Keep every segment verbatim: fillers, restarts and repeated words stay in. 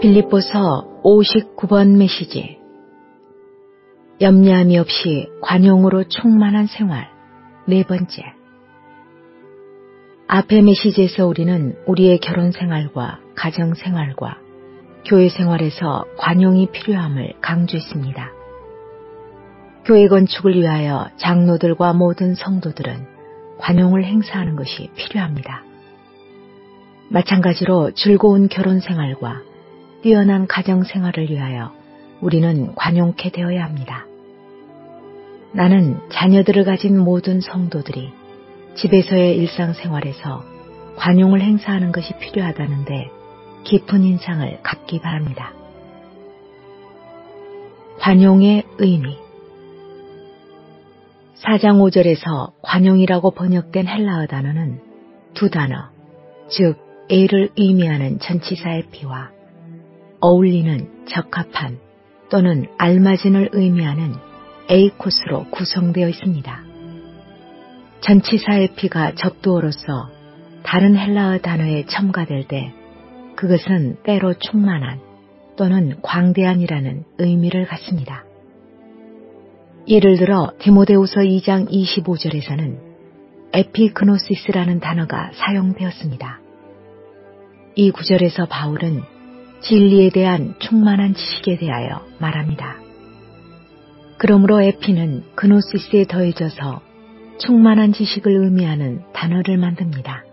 빌립보서 오십구 번 메시지. 염려함이 없이 관용으로 충만한 생활. 네 번째. 앞의 메시지에서 우리는 우리의 결혼 생활과 가정 생활과 교회 생활에서 관용이 필요함을 강조했습니다. 교회 건축을 위하여 장로들과 모든 성도들은 관용을 행사하는 것이 필요합니다. 마찬가지로 즐거운 결혼 생활과 뛰어난 가정 생활을 위하여 우리는 관용케 되어야 합니다. 나는 자녀들을 가진 모든 성도들이 집에서의 일상생활에서 관용을 행사하는 것이 필요하다는데 깊은 인상을 갖기 바랍니다. 관용의 의미. 사 장 오 절에서 관용이라고 번역된 헬라어 단어는 두 단어, 즉 애를 의미하는 전치사의 피와 어울리는, 적합한 또는 알맞은을 의미하는 에이코스로 구성되어 있습니다. 전치사의 피가 접두어로서 다른 헬라어 단어에 첨가될 때 그것은 때로 충만한 또는 광대한이라는 의미를 갖습니다. 예를 들어 디모데후서 이 장 이십오 절에서는 에피그노시스라는 단어가 사용되었습니다. 이 구절에서 바울은 진리에 대한 충만한 지식에 대하여 말합니다. 그러므로 에피는 그노시스에 더해져서 충만한 지식을 의미하는 단어를 만듭니다.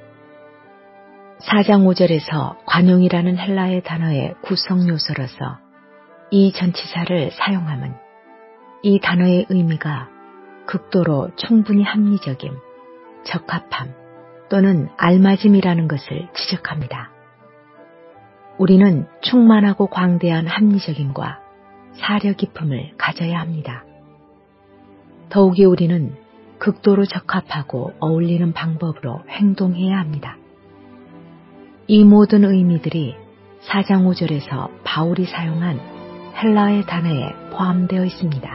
사 장 오 절에서 관용이라는 헬라의 단어의 구성 요소로서 이 전치사를 사용함은 이 단어의 의미가 극도로 충분히 합리적임, 적합함 또는 알맞음이라는 것을 지적합니다. 우리는 충만하고 광대한 합리적임과 사려 깊음을 가져야 합니다. 더욱이 우리는 극도로 적합하고 어울리는 방법으로 행동해야 합니다. 이 모든 의미들이 사 장 오 절에서 바울이 사용한 헬라의 단어에 포함되어 있습니다.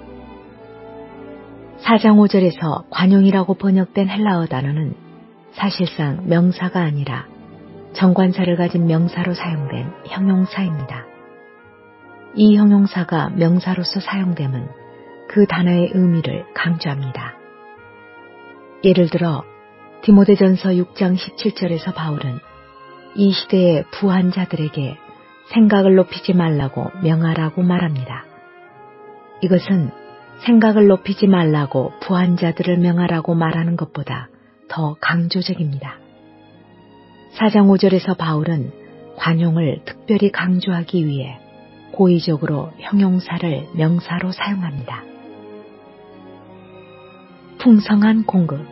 사 장 오 절에서 관용이라고 번역된 헬라어 단어는 사실상 명사가 아니라 정관사를 가진 명사로 사용된 형용사입니다. 이 형용사가 명사로서 사용됨은 그 단어의 의미를 강조합니다. 예를 들어 디모데전서 육 장 십칠 절에서 바울은 이 시대의 부한 자들에게 생각을 높이지 말라고 명하라고 말합니다. 이것은 생각을 높이지 말라고 부한 자들을 명하라고 말하는 것보다 더 강조적입니다. 사 장 오 절에서 바울은 관용을 특별히 강조하기 위해 고의적으로 형용사를 명사로 사용합니다. 풍성한 공급.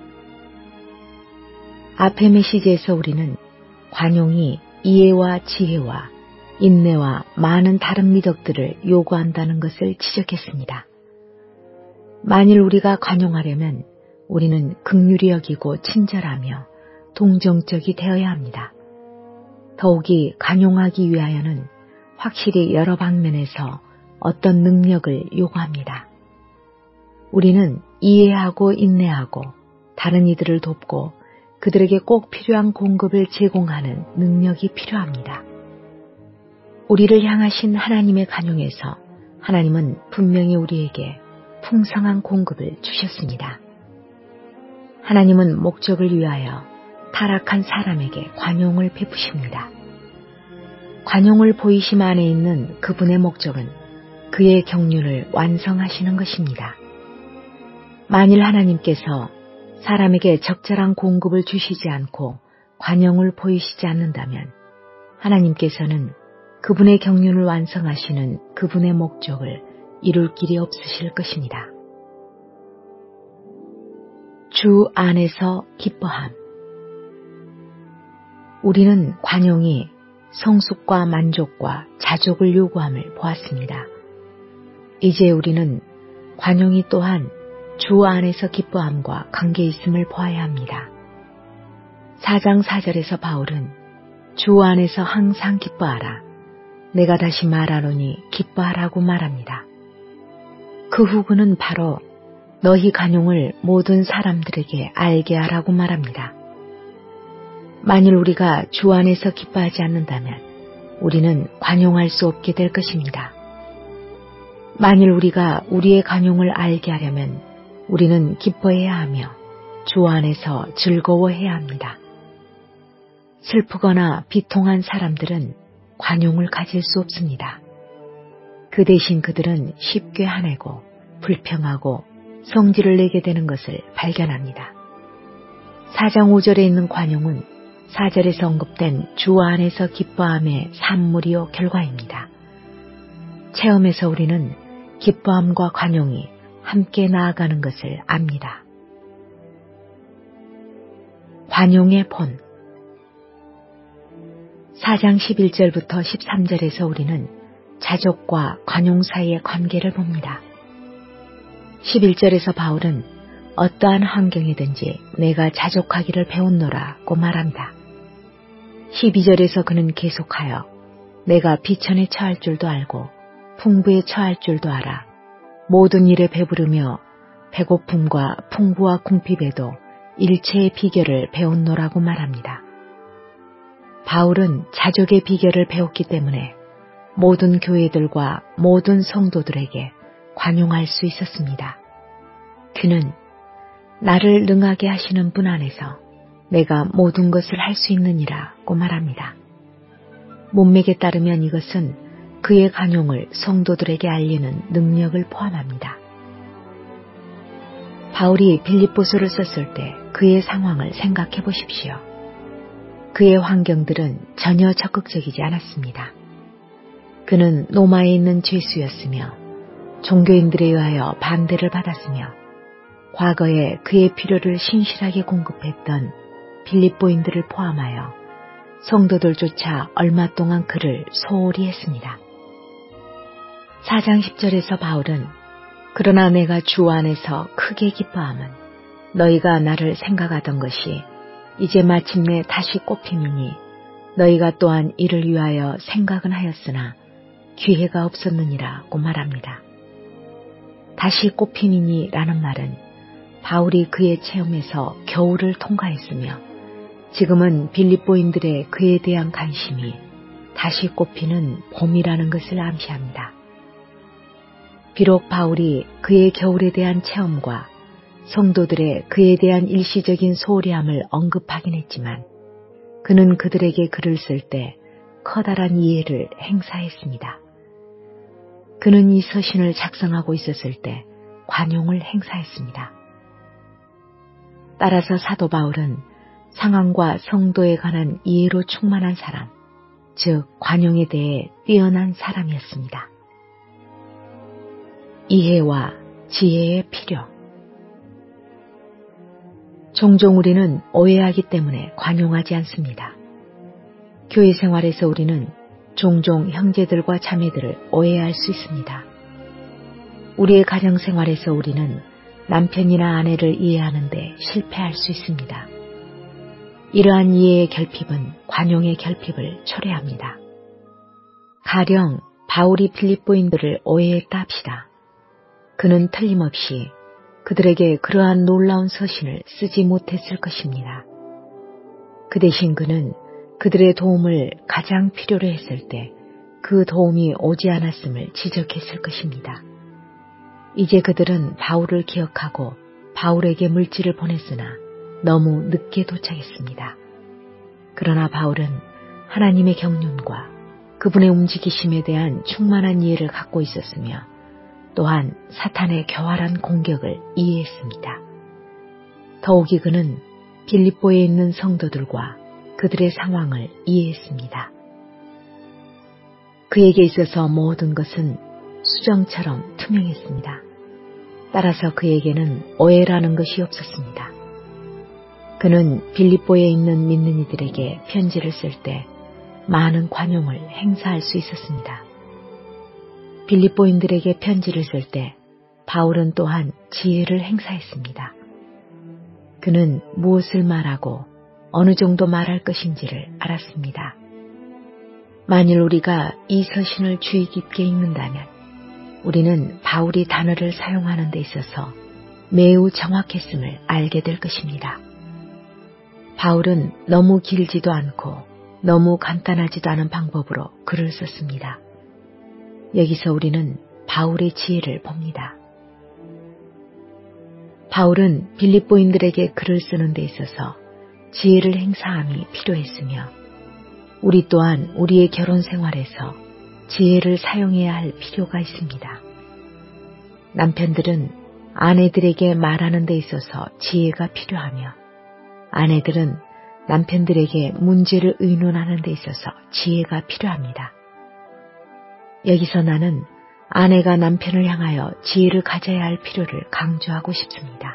앞의 메시지에서 우리는 관용이 이해와 지혜와 인내와 많은 다른 미덕들을 요구한다는 것을 지적했습니다. 만일 우리가 관용하려면 우리는 긍휼히 여기고 친절하며 동정적이 되어야 합니다. 더욱이 관용하기 위하여는 확실히 여러 방면에서 어떤 능력을 요구합니다. 우리는 이해하고 인내하고 다른 이들을 돕고 그들에게 꼭 필요한 공급을 제공하는 능력이 필요합니다. 우리를 향하신 하나님의 관용에서 하나님은 분명히 우리에게 풍성한 공급을 주셨습니다. 하나님은 목적을 위하여 타락한 사람에게 관용을 베푸십니다. 관용을 보이심 안에 있는 그분의 목적은 그의 경륜을 완성하시는 것입니다. 만일 하나님께서 사람에게 적절한 공급을 주시지 않고 관용을 보이시지 않는다면 하나님께서는 그분의 경륜을 완성하시는 그분의 목적을 이룰 길이 없으실 것입니다. 주 안에서 기뻐함. 우리는 관용이 성숙과 만족과 자족을 요구함을 보았습니다. 이제 우리는 관용이 또한 주 안에서 기뻐함과 관계 있음을 보아야 합니다. 사 장 사 절에서 바울은 주 안에서 항상 기뻐하라. 내가 다시 말하노니 기뻐하라고 말합니다. 그 후구는 바로 너희 관용을 모든 사람들에게 알게 하라고 말합니다. 만일 우리가 주 안에서 기뻐하지 않는다면 우리는 관용할 수 없게 될 것입니다. 만일 우리가 우리의 관용을 알게 하려면 우리는 기뻐해야 하며 주 안에서 즐거워해야 합니다. 슬프거나 비통한 사람들은 관용을 가질 수 없습니다. 그 대신 그들은 쉽게 화내고 불평하고 성질을 내게 되는 것을 발견합니다. 사 장 오 절에 있는 관용은 사 절에서 언급된 주 안에서 기뻐함의 산물이요 결과입니다. 체험에서 우리는 기뻐함과 관용이 함께 나아가는 것을 압니다. 관용의 본. 사 장 십일 절부터 십삼 절에서 우리는 자족과 관용 사이의 관계를 봅니다. 십일 절에서 바울은 어떠한 환경이든지 내가 자족하기를 배웠노라고 말한다. 십이 절에서 그는 계속하여 내가 비천에 처할 줄도 알고 풍부에 처할 줄도 알아 모든 일에 배부르며 배고픔과 풍부와 궁핍에도 일체의 비결을 배웠노라고 말합니다. 바울은 자족의 비결을 배웠기 때문에 모든 교회들과 모든 성도들에게 관용할 수 있었습니다. 그는 나를 능하게 하시는 분 안에서 내가 모든 것을 할 수 있느니라고 말합니다. 문맥에 따르면 이것은 그의 관용을 성도들에게 알리는 능력을 포함합니다. 바울이 빌립보서를 썼을 때 그의 상황을 생각해 보십시오. 그의 환경들은 전혀 적극적이지 않았습니다. 그는 로마에 있는 죄수였으며 종교인들에 의하여 반대를 받았으며 과거에 그의 필요를 신실하게 공급했던 빌립보인들을 포함하여 성도들조차 얼마 동안 그를 소홀히 했습니다. 사 장 십 절에서 바울은 그러나 내가 주 안에서 크게 기뻐함은 너희가 나를 생각하던 것이 이제 마침내 다시 꼽힘이니 너희가 또한 이를 위하여 생각은 하였으나 기회가 없었느니라고 말합니다. 다시 꼽힘이니 라는 말은 바울이 그의 체험에서 겨울을 통과했으며 지금은 빌립보인들의 그에 대한 관심이 다시 꼽히는 봄이라는 것을 암시합니다. 비록 바울이 그의 겨울에 대한 체험과 성도들의 그에 대한 일시적인 소홀함을 언급하긴 했지만 그는 그들에게 글을 쓸 때 커다란 이해를 행사했습니다. 그는 이 서신을 작성하고 있었을 때 관용을 행사했습니다. 따라서 사도 바울은 상황과 성도에 관한 이해로 충만한 사람, 즉 관용에 대해 뛰어난 사람이었습니다. 이해와 지혜의 필요. 종종 우리는 오해하기 때문에 관용하지 않습니다. 교회 생활에서 우리는 종종 형제들과 자매들을 오해할 수 있습니다. 우리의 가정 생활에서 우리는 남편이나 아내를 이해하는데 실패할 수 있습니다. 이러한 이해의 결핍은 관용의 결핍을 초래합니다. 가령 바울이 빌립보인들을 오해했다 합시다. 그는 틀림없이 그들에게 그러한 놀라운 서신을 쓰지 못했을 것입니다. 그 대신 그는 그들의 도움을 가장 필요로 했을 때 그 도움이 오지 않았음을 지적했을 것입니다. 이제 그들은 바울을 기억하고 바울에게 물질을 보냈으나 너무 늦게 도착했습니다. 그러나 바울은 하나님의 경륜과 그분의 움직이심에 대한 충만한 이해를 갖고 있었으며 또한 사탄의 교활한 공격을 이해했습니다. 더욱이 그는 빌립보에 있는 성도들과 그들의 상황을 이해했습니다. 그에게 있어서 모든 것은 수정처럼 투명했습니다. 따라서 그에게는 오해라는 것이 없었습니다. 그는 빌립보에 있는 믿는 이들에게 편지를 쓸 때 많은 관용을 행사할 수 있었습니다. 빌립보인들에게 편지를 쓸 때 바울은 또한 지혜를 행사했습니다. 그는 무엇을 말하고 어느 정도 말할 것인지를 알았습니다. 만일 우리가 이 서신을 주의 깊게 읽는다면 우리는 바울이 단어를 사용하는 데 있어서 매우 정확했음을 알게 될 것입니다. 바울은 너무 길지도 않고 너무 간단하지도 않은 방법으로 글을 썼습니다. 여기서 우리는 바울의 지혜를 봅니다. 바울은 빌립보인들에게 글을 쓰는 데 있어서 지혜를 행사함이 필요했으며 우리 또한 우리의 결혼 생활에서 지혜를 사용해야 할 필요가 있습니다. 남편들은 아내들에게 말하는 데 있어서 지혜가 필요하며 아내들은 남편들에게 문제를 의논하는 데 있어서 지혜가 필요합니다. 여기서 나는 아내가 남편을 향하여 지혜를 가져야 할 필요를 강조하고 싶습니다.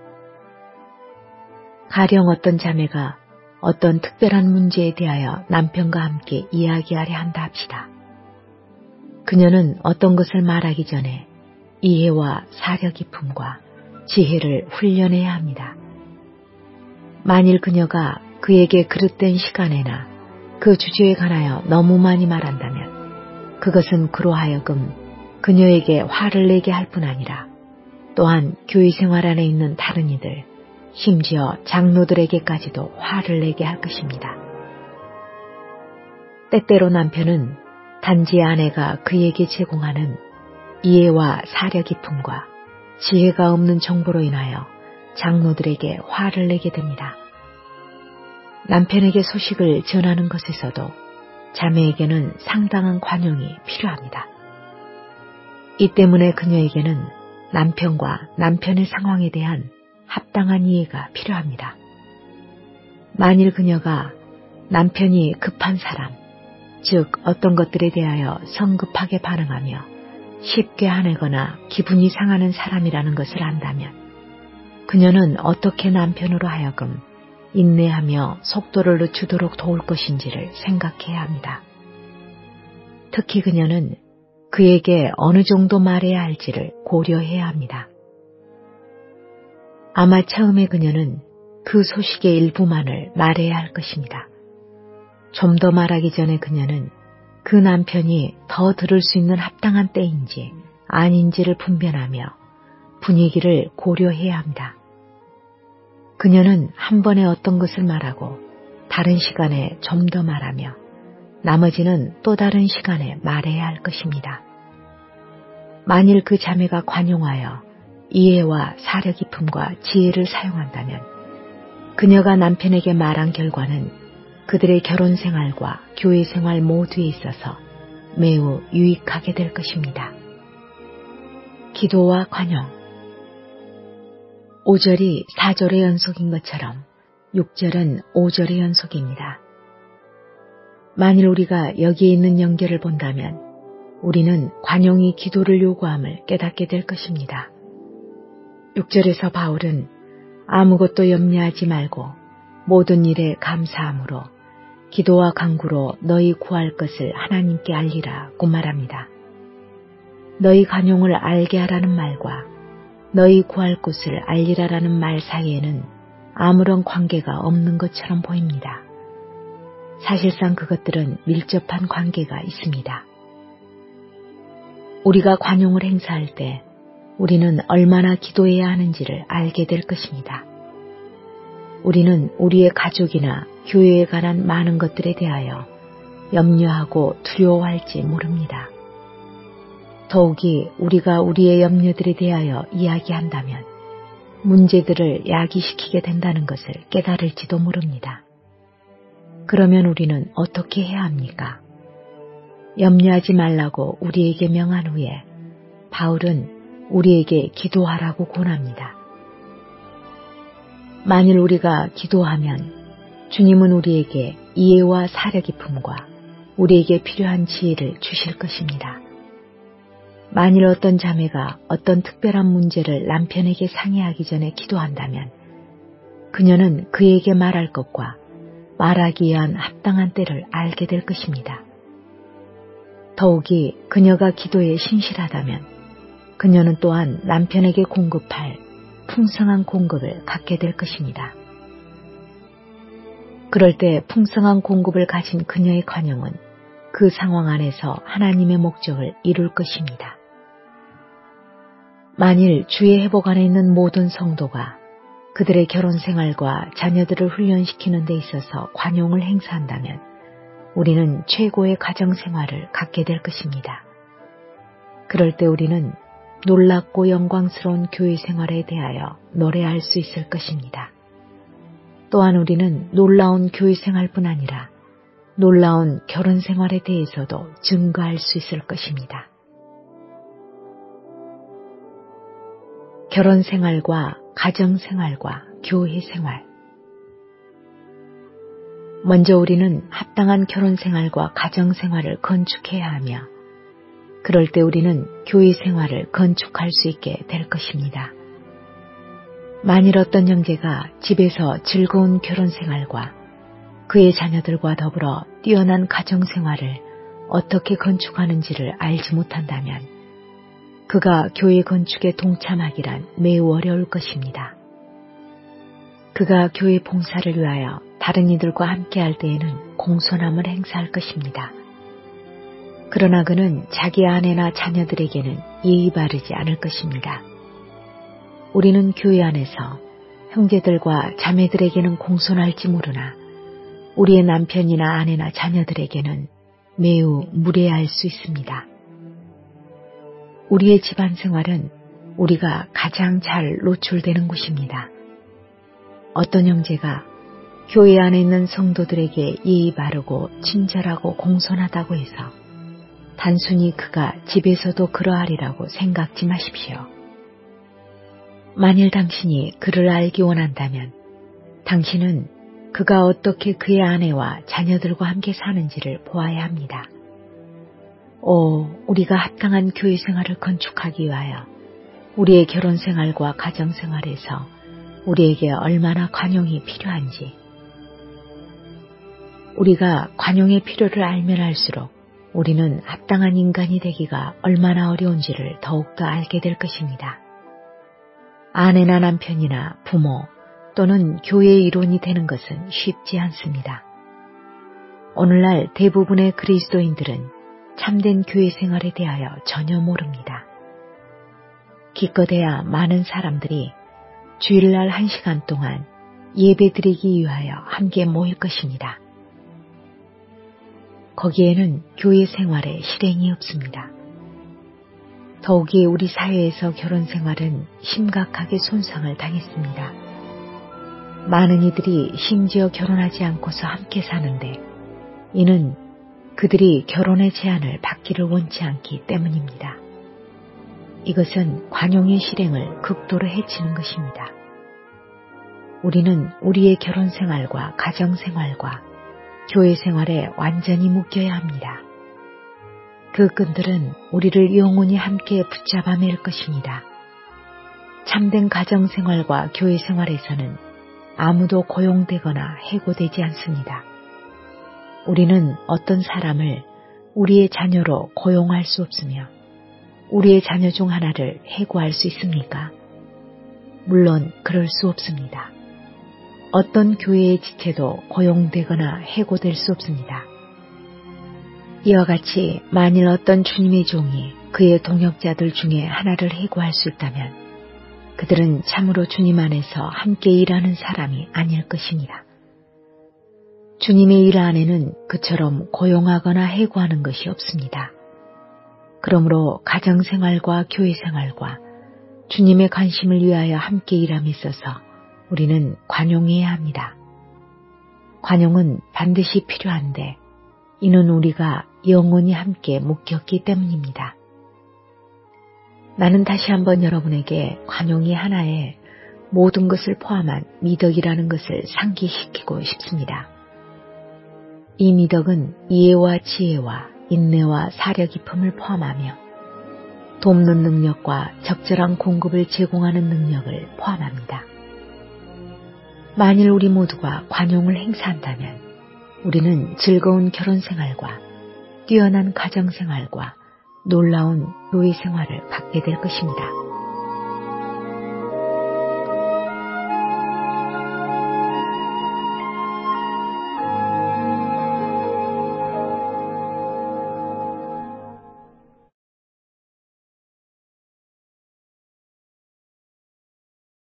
가령 어떤 자매가 어떤 특별한 문제에 대하여 남편과 함께 이야기하려 한다 합시다. 그녀는 어떤 것을 말하기 전에 이해와 사려 깊음과 지혜를 훈련해야 합니다. 만일 그녀가 그에게 그릇된 시간에나 그 주제에 관하여 너무 많이 말한다면 그것은 그로 하여금 그녀에게 화를 내게 할 뿐 아니라 또한 교회 생활 안에 있는 다른 이들, 심지어 장로들에게까지도 화를 내게 할 것입니다. 때때로 남편은 단지 아내가 그에게 제공하는 이해와 사려 깊음과 지혜가 없는 정보로 인하여 장로들에게 화를 내게 됩니다. 남편에게 소식을 전하는 것에서도 자매에게는 상당한 관용이 필요합니다. 이 때문에 그녀에게는 남편과 남편의 상황에 대한 합당한 이해가 필요합니다. 만일 그녀가 남편이 급한 사람, 즉 어떤 것들에 대하여 성급하게 반응하며 쉽게 화내거나 기분이 상하는 사람이라는 것을 안다면 그녀는 어떻게 남편으로 하여금 인내하며 속도를 늦추도록 도울 것인지를 생각해야 합니다. 특히 그녀는 그에게 어느 정도 말해야 할지를 고려해야 합니다. 아마 처음에 그녀는 그 소식의 일부만을 말해야 할 것입니다. 좀 더 말하기 전에 그녀는 그 남편이 더 들을 수 있는 합당한 때인지 아닌지를 분별하며 분위기를 고려해야 합니다. 그녀는 한 번에 어떤 것을 말하고 다른 시간에 좀 더 말하며 나머지는 또 다른 시간에 말해야 할 것입니다. 만일 그 자매가 관용하여 이해와 사려 깊음과 지혜를 사용한다면 그녀가 남편에게 말한 결과는 그들의 결혼 생활과 교회 생활 모두에 있어서 매우 유익하게 될 것입니다. 기도와 관용. 오 절이 사 절의 연속인 것처럼 육 절은 오 절의 연속입니다. 만일 우리가 여기에 있는 연결을 본다면 우리는 관용이 기도를 요구함을 깨닫게 될 것입니다. 육 절에서 바울은 아무것도 염려하지 말고 모든 일에 감사함으로 기도와 간구로 너희 구할 것을 하나님께 알리라고 말합니다. 너희 관용을 알게 하라는 말과 너희 구할 곳을 알리라라는 말 사이에는 아무런 관계가 없는 것처럼 보입니다. 사실상 그것들은 밀접한 관계가 있습니다. 우리가 관용을 행사할 때 우리는 얼마나 기도해야 하는지를 알게 될 것입니다. 우리는 우리의 가족이나 교회에 관한 많은 것들에 대하여 염려하고 두려워할지 모릅니다. 더욱이 우리가 우리의 염려들에 대하여 이야기한다면 문제들을 야기시키게 된다는 것을 깨달을지도 모릅니다. 그러면 우리는 어떻게 해야 합니까? 염려하지 말라고 우리에게 명한 후에 바울은 우리에게 기도하라고 권합니다. 만일 우리가 기도하면 주님은 우리에게 이해와 사려 깊음과 우리에게 필요한 지혜를 주실 것입니다. 만일 어떤 자매가 어떤 특별한 문제를 남편에게 상의하기 전에 기도한다면 그녀는 그에게 말할 것과 말하기 위한 합당한 때를 알게 될 것입니다. 더욱이 그녀가 기도에 신실하다면 그녀는 또한 남편에게 공급할 풍성한 공급을 갖게 될 것입니다. 그럴 때 풍성한 공급을 가진 그녀의 관용은 그 상황 안에서 하나님의 목적을 이룰 것입니다. 만일 주의 회복 안에 있는 모든 성도가 그들의 결혼 생활과 자녀들을 훈련시키는 데 있어서 관용을 행사한다면 우리는 최고의 가정 생활을 갖게 될 것입니다. 그럴 때 우리는 놀랍고 영광스러운 교회 생활에 대하여 노래할 수 있을 것입니다. 또한 우리는 놀라운 교회 생활뿐 아니라 놀라운 결혼 생활에 대해서도 증거할 수 있을 것입니다. 결혼 생활과 가정 생활과 교회 생활. 먼저 우리는 합당한 결혼 생활과 가정 생활을 건축해야 하며 그럴 때 우리는 교회 생활을 건축할 수 있게 될 것입니다. 만일 어떤 형제가 집에서 즐거운 결혼 생활과 그의 자녀들과 더불어 뛰어난 가정 생활을 어떻게 건축하는지를 알지 못한다면 그가 교회 건축에 동참하기란 매우 어려울 것입니다. 그가 교회 봉사를 위하여 다른 이들과 함께할 때에는 공손함을 행사할 것입니다. 그러나 그는 자기 아내나 자녀들에게는 예의 바르지 않을 것입니다. 우리는 교회 안에서 형제들과 자매들에게는 공손할지 모르나 우리의 남편이나 아내나 자녀들에게는 매우 무례할 수 있습니다. 우리의 집안 생활은 우리가 가장 잘 노출되는 곳입니다. 어떤 형제가 교회 안에 있는 성도들에게 예의 바르고 친절하고 공손하다고 해서 단순히 그가 집에서도 그러하리라고 생각지 마십시오. 만일 당신이 그를 알기 원한다면 당신은 그가 어떻게 그의 아내와 자녀들과 함께 사는지를 보아야 합니다. 오, 우리가 합당한 교회 생활을 건축하기 위하여 우리의 결혼 생활과 가정 생활에서 우리에게 얼마나 관용이 필요한지, 우리가 관용의 필요를 알면 알수록 우리는 합당한 인간이 되기가 얼마나 어려운지를 더욱더 알게 될 것입니다. 아내나 남편이나 부모 또는 교회의 일원이 되는 것은 쉽지 않습니다. 오늘날 대부분의 그리스도인들은 참된 교회 생활에 대하여 전혀 모릅니다. 기껏해야 많은 사람들이 주일날 한 시간 동안 예배드리기 위하여 함께 모일 것입니다. 거기에는 교회 생활에 실행이 없습니다. 더욱이 우리 사회에서 결혼 생활은 심각하게 손상을 당했습니다. 많은 이들이 심지어 결혼하지 않고서 함께 사는데 이는 그들이 결혼의 제한을 받기를 원치 않기 때문입니다. 이것은 관용의 실행을 극도로 해치는 것입니다. 우리는 우리의 결혼 생활과 가정 생활과 교회 생활에 완전히 묶여야 합니다. 그 끈들은 우리를 영원히 함께 붙잡아 맬 것입니다. 참된 가정 생활과 교회 생활에서는 아무도 고용되거나 해고되지 않습니다. 우리는 어떤 사람을 우리의 자녀로 고용할 수 없으며 우리의 자녀 중 하나를 해고할 수 있습니까? 물론 그럴 수 없습니다. 어떤 교회의 지체도 고용되거나 해고될 수 없습니다. 이와 같이 만일 어떤 주님의 종이 그의 동역자들 중에 하나를 해고할 수 있다면 그들은 참으로 주님 안에서 함께 일하는 사람이 아닐 것입니다. 주님의 일 안에는 그처럼 고용하거나 해고하는 것이 없습니다. 그러므로 가정생활과 교회생활과 주님의 관심을 위하여 함께 일함에 있어서 우리는 관용해야 합니다. 관용은 반드시 필요한데 이는 우리가 영원히 함께 묶였기 때문입니다. 나는 다시 한번 여러분에게 관용이 하나에 모든 것을 포함한 미덕이라는 것을 상기시키고 싶습니다. 이 미덕은 이해와 지혜와 인내와 사려 깊음을 포함하며 돕는 능력과 적절한 공급을 제공하는 능력을 포함합니다. 만일 우리 모두가 관용을 행사한다면 우리는 즐거운 결혼생활과 뛰어난 가정생활과 놀라운 교회 생활을 갖게 될 것입니다.